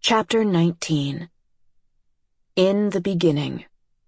Chapter 19. In the Beginning.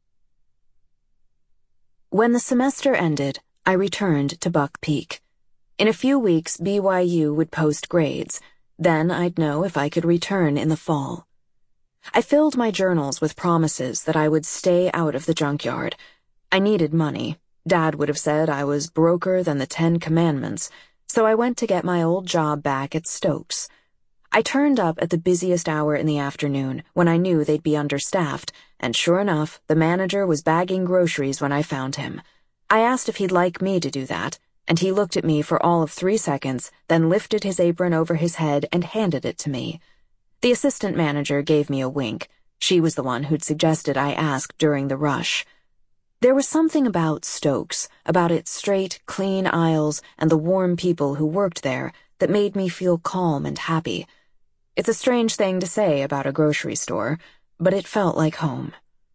When the semester ended, I returned to Buck Peak. In a few weeks, BYU would post grades. Then I'd know if I could return in the fall. I filled my journals with promises that I would stay out of the junkyard. I needed money. Dad would have said I was broker than the 10 Commandments, so I went to get my old job back at Stokes. I turned up at the busiest hour in the afternoon, when I knew they'd be understaffed, and sure enough, the manager was bagging groceries when I found him. I asked if he'd like me to do that, and he looked at me for all of 3 seconds, then lifted his apron over his head and handed it to me. The assistant manager gave me a wink. She was the one who'd suggested I ask during the rush. There was something about Stokes, about its straight, clean aisles and the warm people who worked there, that made me feel calm and happy. It's a strange thing to say about a grocery store, but it felt like home.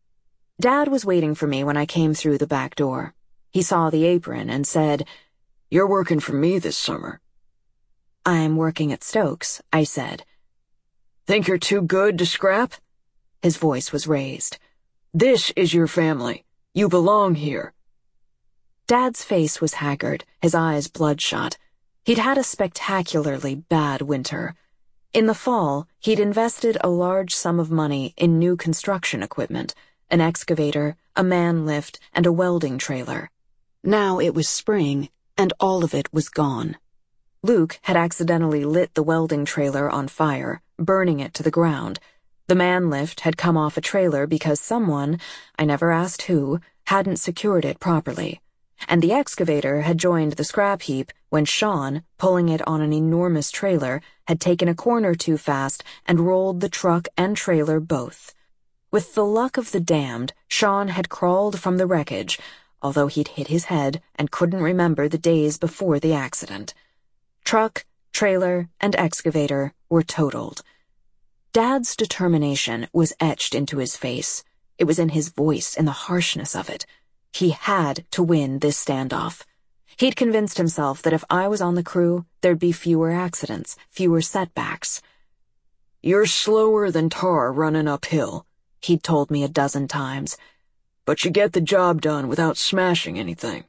Dad was waiting for me when I came through the back door. He saw the apron and said, "You're working for me this summer." "I'm working at Stokes," I said. "Think you're too good to scrap?" His voice was raised. "This is your family. You belong here." Dad's face was haggard, his eyes bloodshot. He'd had a spectacularly bad winter. In the fall, he'd invested a large sum of money in new construction equipment, an excavator, a man lift, and a welding trailer. Now it was spring, and all of it was gone. Luke had accidentally lit the welding trailer on fire, burning it to the ground. The man lift had come off a trailer because someone, I never asked who, hadn't secured it properly. And the excavator had joined the scrap heap when Sean, pulling it on an enormous trailer, had taken a corner too fast and rolled the truck and trailer both. With the luck of the damned, Sean had crawled from the wreckage, although he'd hit his head and couldn't remember the days before the accident. Truck, trailer, and excavator were totaled. Dad's determination was etched into his face. It was in his voice, in the harshness of it. He had to win this standoff. He'd convinced himself that if I was on the crew, there'd be fewer accidents, fewer setbacks. "You're slower than tar running uphill," he'd told me a dozen times. "But you get the job done without smashing anything."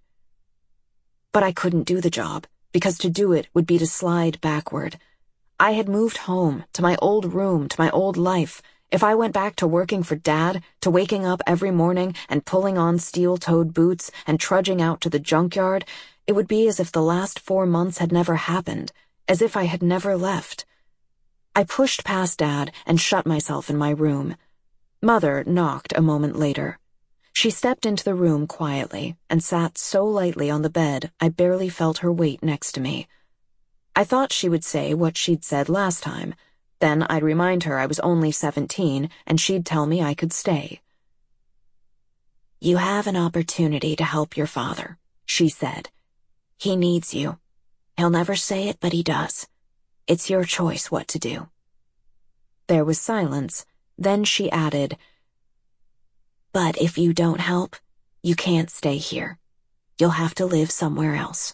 But I couldn't do the job, because to do it would be to slide backward. I had moved home, to my old room, to my old life. If I went back to working for Dad, to waking up every morning and pulling on steel-toed boots and trudging out to the junkyard, it would be as if the last 4 months had never happened, as if I had never left. I pushed past Dad and shut myself in my room. Mother knocked a moment later. She stepped into the room quietly and sat so lightly on the bed I barely felt her weight next to me. I thought she would say what she'd said last time. Then I'd remind her I was only 17, and she'd tell me I could stay. "You have an opportunity to help your father," she said. "He needs you. He'll never say it, but he does. It's your choice what to do." There was silence. Then she added, "But if you don't help, you can't stay here. You'll have to live somewhere else."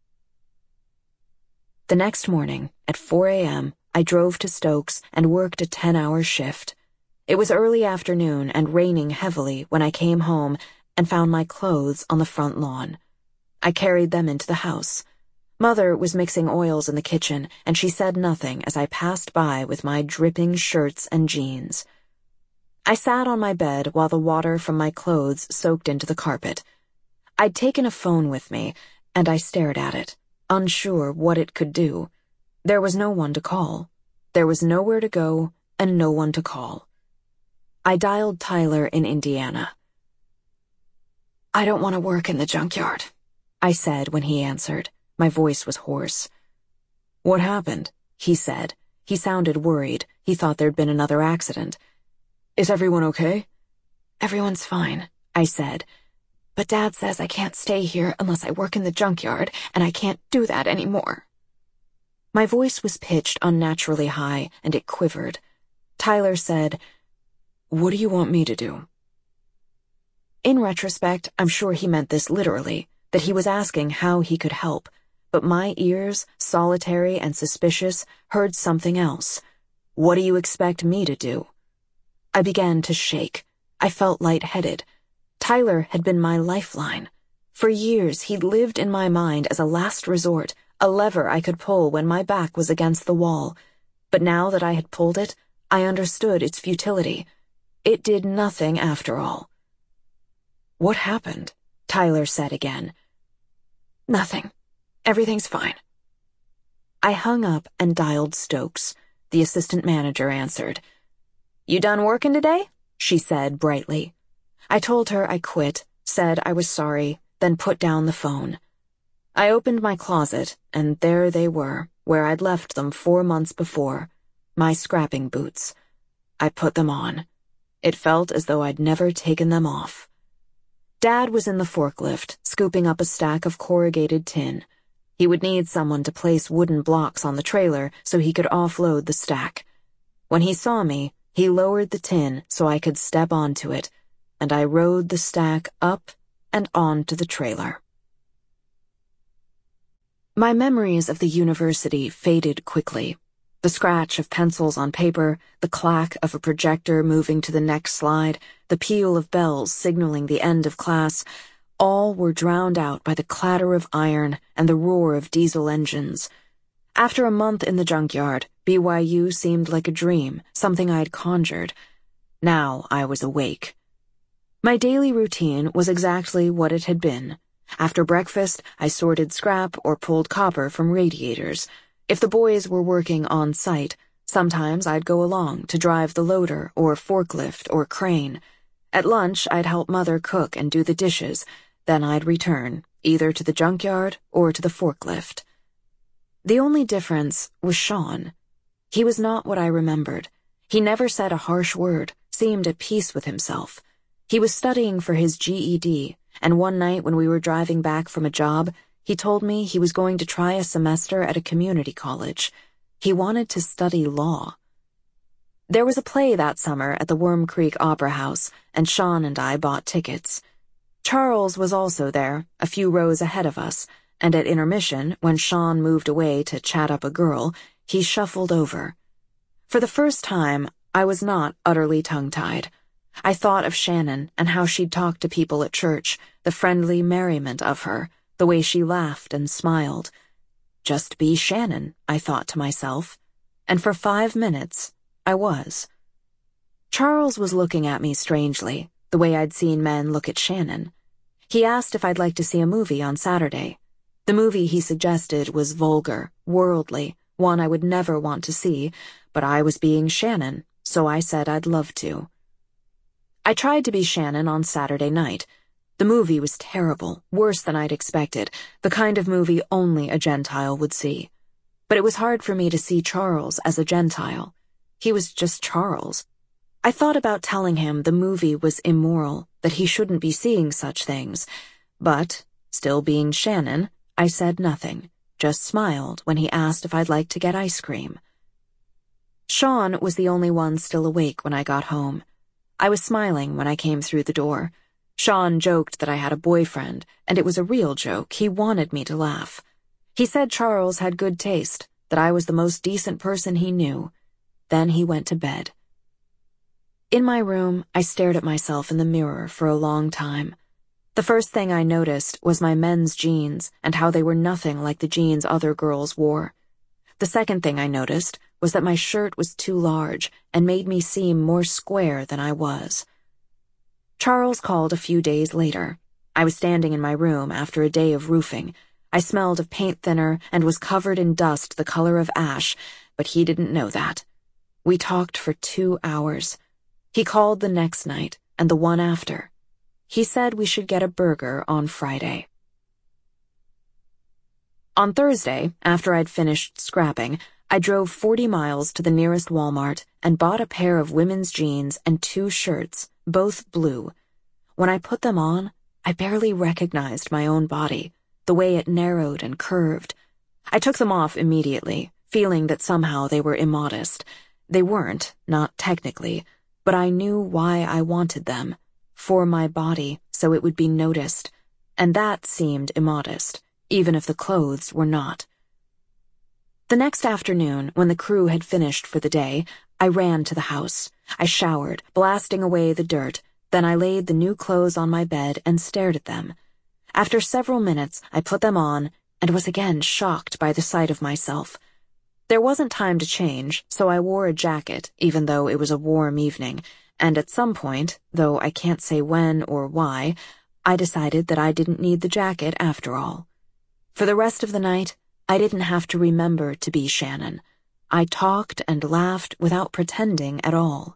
The next morning, at 4 a.m., I drove to Stokes and worked a 10-hour shift. It was early afternoon and raining heavily when I came home and found my clothes on the front lawn. I carried them into the house. Mother was mixing oils in the kitchen, and she said nothing as I passed by with my dripping shirts and jeans. I sat on my bed while the water from my clothes soaked into the carpet. I'd taken a phone with me, and I stared at it, unsure what it could do. There was no one to call. There was nowhere to go and no one to call. I dialed Tyler in Indiana. "I don't want to work in the junkyard," I said when he answered. My voice was hoarse. "What happened?" he said. He sounded worried. He thought there'd been another accident. "Is everyone okay?" "Everyone's fine," I said. "But Dad says I can't stay here unless I work in the junkyard, and I can't do that anymore." My voice was pitched unnaturally high, and it quivered. Tyler said, "What do you want me to do?" In retrospect, I'm sure he meant this literally, that he was asking how he could help, but my ears, solitary and suspicious, heard something else. What do you expect me to do? I began to shake. I felt lightheaded. Tyler had been my lifeline. For years, he'd lived in my mind as a last resort, a lever I could pull when my back was against the wall. But now that I had pulled it, I understood its futility. It did nothing after all. What happened? Tyler said again. Nothing. Everything's fine. I hung up and dialed Stokes. The assistant manager answered. You done working today? She said brightly. I told her I quit, said I was sorry, then put down the phone. I opened my closet, and there they were, where I'd left them 4 months before, my scrapping boots. I put them on. It felt as though I'd never taken them off. Dad was in the forklift, scooping up a stack of corrugated tin. He would need someone to place wooden blocks on the trailer so he could offload the stack. When he saw me, he lowered the tin so I could step onto it, and I rode the stack up and onto the trailer. My memories of the university faded quickly. The scratch of pencils on paper, the clack of a projector moving to the next slide, the peal of bells signaling the end of class, all were drowned out by the clatter of iron and the roar of diesel engines. After a month in the junkyard, BYU seemed like a dream, something I'd conjured. Now I was awake. My daily routine was exactly what it had been. After breakfast, I sorted scrap or pulled copper from radiators. If the boys were working on site, sometimes I'd go along to drive the loader or forklift or crane. At lunch, I'd help Mother cook and do the dishes. Then I'd return, either to the junkyard or to the forklift. The only difference was Sean. He was not what I remembered. He never said a harsh word, seemed at peace with himself. He was studying for his GED, and one night when we were driving back from a job, he told me he was going to try a semester at a community college. He wanted to study law. There was a play that summer at the Worm Creek Opera House, and Sean and I bought tickets. Charles was also there, a few rows ahead of us, and at intermission, when Sean moved away to chat up a girl, he shuffled over. For the first time, I was not utterly tongue-tied. I thought of Shannon and how she'd talk to people at church, the friendly merriment of her, the way she laughed and smiled. Just be Shannon, I thought to myself, and for 5 minutes, I was. Charles was looking at me strangely, the way I'd seen men look at Shannon. He asked if I'd like to see a movie on Saturday. The movie he suggested was vulgar, worldly, one I would never want to see, but I was being Shannon, so I said I'd love to. I tried to be Shannon on Saturday night. The movie was terrible, worse than I'd expected, the kind of movie only a Gentile would see. But it was hard for me to see Charles as a Gentile. He was just Charles. I thought about telling him the movie was immoral, that he shouldn't be seeing such things, but, still being Shannon, I said nothing, just smiled when he asked if I'd like to get ice cream. Sean was the only one still awake when I got home. I was smiling when I came through the door. Sean joked that I had a boyfriend, and it was a real joke. He wanted me to laugh. He said Charles had good taste, that I was the most decent person he knew. Then he went to bed. In my room, I stared at myself in the mirror for a long time. The first thing I noticed was my men's jeans and how they were nothing like the jeans other girls wore. The second thing I noticed was that my shirt was too large and made me seem more square than I was. Charles called a few days later. I was standing in my room after a day of roofing. I smelled of paint thinner and was covered in dust the color of ash, but he didn't know that. We talked for 2 hours. He called the next night and the one after. He said we should get a burger on Friday. On Thursday, after I'd finished scrapping, I drove 40 miles to the nearest Walmart and bought a pair of women's jeans and 2 shirts, both blue. When I put them on, I barely recognized my own body, the way it narrowed and curved. I took them off immediately, feeling that somehow they were immodest. They weren't, not technically, but I knew why I wanted them. For my body, so it would be noticed, and that seemed immodest, even if the clothes were not. The next afternoon, when the crew had finished for the day, I ran to the house. I showered, blasting away the dirt. Then I laid the new clothes on my bed and stared at them. After several minutes, I put them on and was again shocked by the sight of myself. There wasn't time to change, so I wore a jacket, even though it was a warm evening, and at some point, though I can't say when or why, I decided that I didn't need the jacket after all. For the rest of the night, I didn't have to remember to be Shannon. I talked and laughed without pretending at all.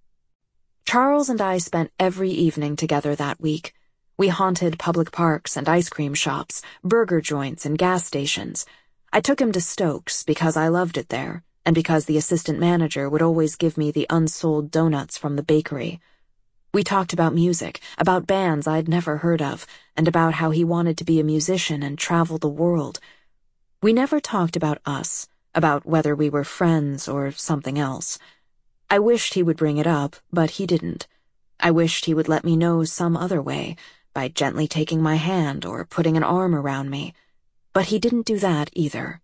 Charles and I spent every evening together that week. We haunted public parks and ice cream shops, burger joints and gas stations. I took him to Stokes because I loved it there, and because the assistant manager would always give me the unsold donuts from the bakery. We talked about music, about bands I'd never heard of, and about how he wanted to be a musician and travel the world. We never talked about us, about whether we were friends or something else. I wished he would bring it up, but he didn't. I wished he would let me know some other way, by gently taking my hand or putting an arm around me. But he didn't do that either.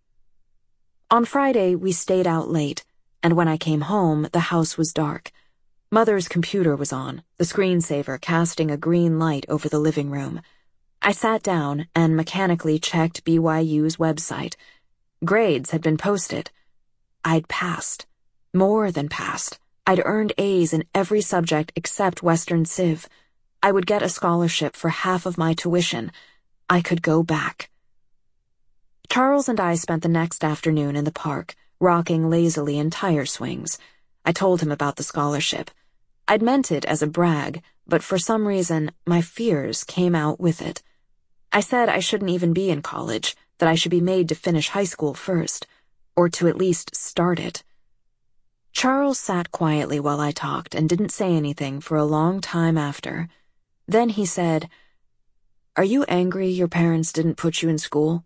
On Friday, we stayed out late, and when I came home, the house was dark. Mother's computer was on, the screensaver casting a green light over the living room. I sat down and mechanically checked BYU's website. Grades had been posted. I'd passed. More than passed. I'd earned A's in every subject except Western Civ. I would get a scholarship for half of my tuition. I could go back. Charles and I spent the next afternoon in the park, rocking lazily in tire swings. I told him about the scholarship. I'd meant it as a brag, but for some reason, my fears came out with it. I said I shouldn't even be in college, that I should be made to finish high school first, or to at least start it. Charles sat quietly while I talked and didn't say anything for a long time after. Then he said, "Are you angry your parents didn't put you in school?"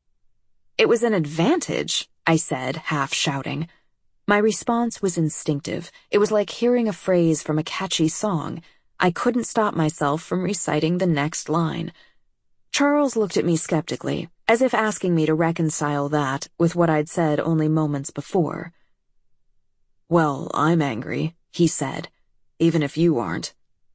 "It was an advantage," I said, half shouting. My response was instinctive. It was like hearing a phrase from a catchy song. I couldn't stop myself from reciting the next line. Charles looked at me skeptically, as if asking me to reconcile that with what I'd said only moments before. "Well, I'm angry," he said, "even if you aren't."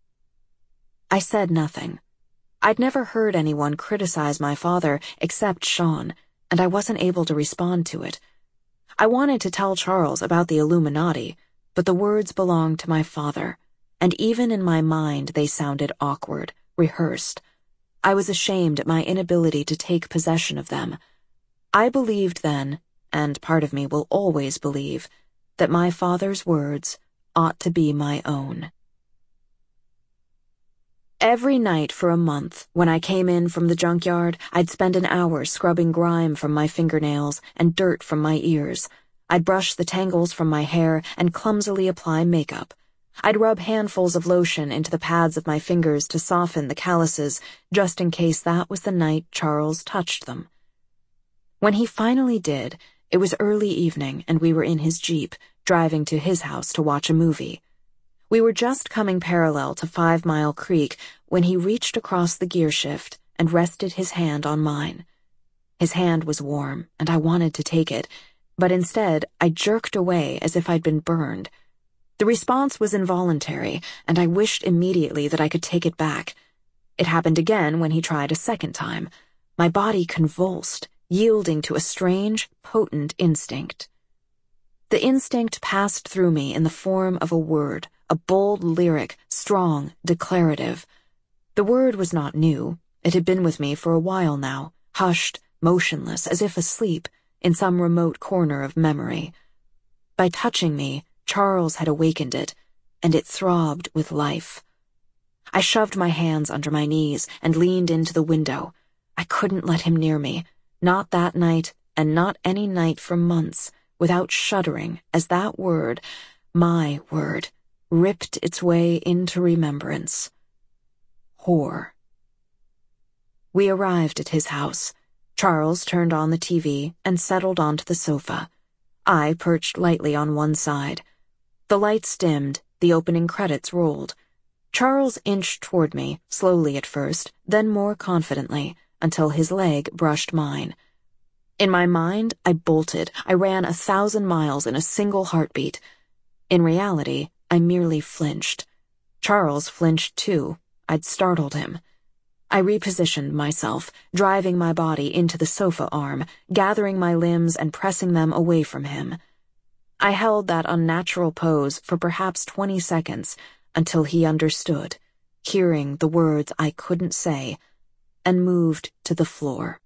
I said nothing. I'd never heard anyone criticize my father except Sean, and I wasn't able to respond to it. I wanted to tell Charles about the Illuminati, but the words belonged to my father, and even in my mind they sounded awkward, rehearsed. I was ashamed at my inability to take possession of them. I believed then, and part of me will always believe, that my father's words ought to be my own. Every night for a month, when I came in from the junkyard, I'd spend an hour scrubbing grime from my fingernails and dirt from my ears. I'd brush the tangles from my hair and clumsily apply makeup. I'd rub handfuls of lotion into the pads of my fingers to soften the calluses, just in case that was the night Charles touched them. When he finally did, it was early evening and we were in his Jeep, driving to his house to watch a movie. We were just coming parallel to 5 Mile Creek when he reached across the gear shift and rested his hand on mine. His hand was warm, and I wanted to take it, but instead I jerked away as if I'd been burned. The response was involuntary, and I wished immediately that I could take it back. It happened again when he tried a second time. My body convulsed, yielding to a strange, potent instinct. The instinct passed through me in the form of a word, a bold lyric, strong, declarative. The word was not new. It had been with me for a while now, hushed, motionless, as if asleep, in some remote corner of memory. By touching me, Charles had awakened it, and it throbbed with life. I shoved my hands under my knees and leaned into the window. I couldn't let him near me, not that night, and not any night for months, without shuddering as that word, my word, ripped its way into remembrance. Whore. We arrived at his house. Charles turned on the TV and settled onto the sofa. I perched lightly on one side. The lights dimmed, the opening credits rolled. Charles inched toward me, slowly at first, then more confidently, until his leg brushed mine. In my mind, I bolted. I ran 1,000 miles in a single heartbeat. In reality, I merely flinched. Charles flinched too. I'd startled him. I repositioned myself, driving my body into the sofa arm, gathering my limbs and pressing them away from him. I held that unnatural pose for perhaps 20 seconds until he understood, hearing the words I couldn't say, and moved to the floor.